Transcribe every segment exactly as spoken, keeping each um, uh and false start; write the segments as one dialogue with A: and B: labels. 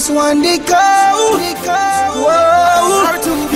A: just want to go. Whoa,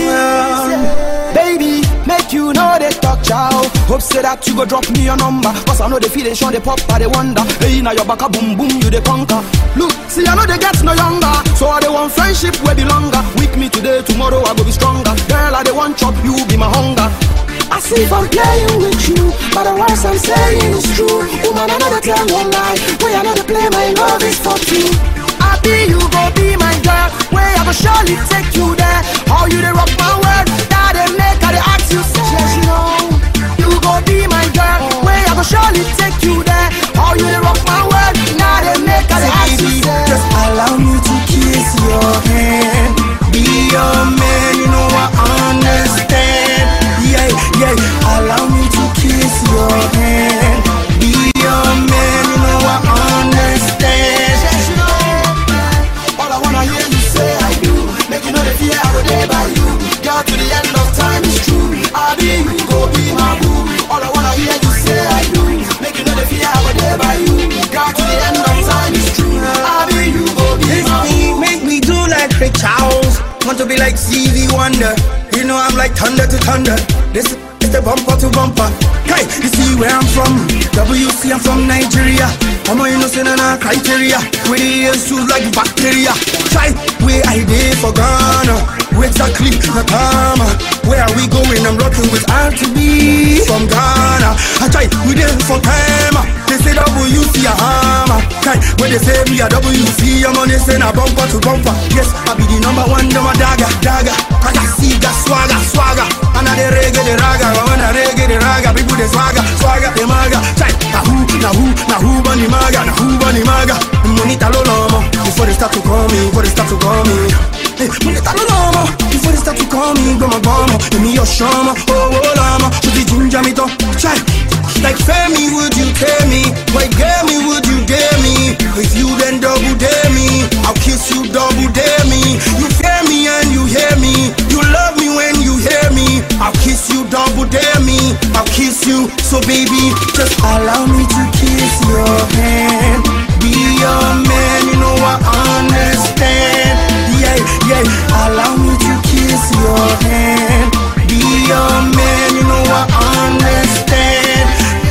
A: yeah. Baby, make you know they talk chow. Hope say that you go drop me your number, cause I know the feeling show they pop, I they wonder. Hey, now your back a boom boom, you they conquer. Look, see I know they get no younger, so I they want friendship where be longer. Weak me today, tomorrow I go be stronger. Girl, I they want chop, you be my hunger. I see if I'm playing with you, but the words I'm saying is true. Woman, I know they tell no lie, way I know they play, my love is for two. I be you, go be my girl, way I go surely take you there. How you they rock my world, that they make, I they ask you, say, yes, you know. You go be my girl, way I go surely take you there. How you they rock my world, now they make, I they ask you, say.
B: Just allow me to kiss your hand, be your man, you know I understand. Yeah, yeah, allow me to kiss your hand, be your man, you know I understand.
A: Yes, you know. All I wanna hear you say I do, make you know the fear I go there by you. Girl, to the end of time is true. I be you, go be my boo. All I wanna hear you say I do, make you know the fear I go there by you. Girl, to the end of time is true. I be you, go be
B: This
A: my
B: beat
A: boo.
B: make me do like Ray Charles. Want to be like Stevie Wonder. You know I'm like thunder to thunder. This is the bumper to bumper. Hey, you see where I'm from? W C, I'm from Nigeria. I'm a innocent and a criteria. With the issues like bacteria. Try where I did for Ghana. Where exactly Nakama? Where are we going? I'm rocking with R T B from Ghana. I try we did for time. They say W C a hammer. Hey, when they say me a W C, I'm on this and a bumper to bumper. Yes, I be the number one, number dagger, dagger. I got see that swagger, swagger. And I the reggae, the raga. When I reggae, the raga. People they swagger, swagger, the maga. Try, na who, na who, na who, bunny maga, na who, bunny maga. Monita lo lomo. Before they start to call me, before they start to call me. Hey, monita lo lomo. Before they start to call me, go my gomo. Give me your shama, oh, oh, lama. Should the ginger me to try. Like Femi, would you tell me? Like Gammy, would you dare me? If you then double dare me, I'll kiss you double dare me. You fear me and you hear me. You love me when you hear me. I'll kiss you double dare me. I'll kiss you. So baby, just allow me to kiss your hand. Be your man, you know I understand. Yeah, yeah, allow me to kiss your hand. Be your man, you know I understand.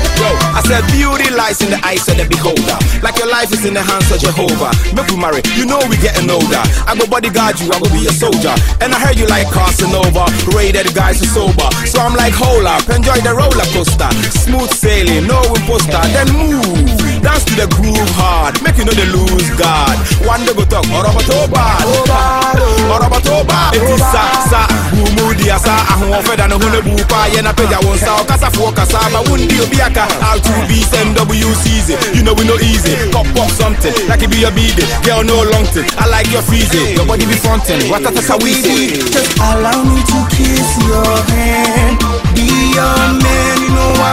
C: I said beauty lies in the eyes of the beholder. Like your life is in the hands of Jehovah. Make we marry, you know we getting older. I go bodyguard you, I go be a soldier. And I heard you like Casanova, rated guys are sober. So I'm like hold up, enjoy the roller coaster. Smooth sailing, no imposter. Then move, dance to the groove hard. Make you know the lose guard. One day go talk, Orobatoba, Orobatoba. It is sa, sa, Bumudia sa. Ahun offered and a hune bupa. Yena peja won sa, Okasa Fokasa, but wundi obiaka. R two B, M W C Z. You know we no easy. Pop pop something, like it be a beat. Girl no long thing. I like your freezy. Your body be frontin'. What that's how we see.
B: Just allow me to kiss your hand. Be your man, you know I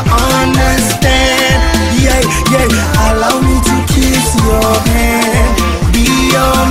B: understand. Yeah, yeah. Allow me to kiss your hand. Be your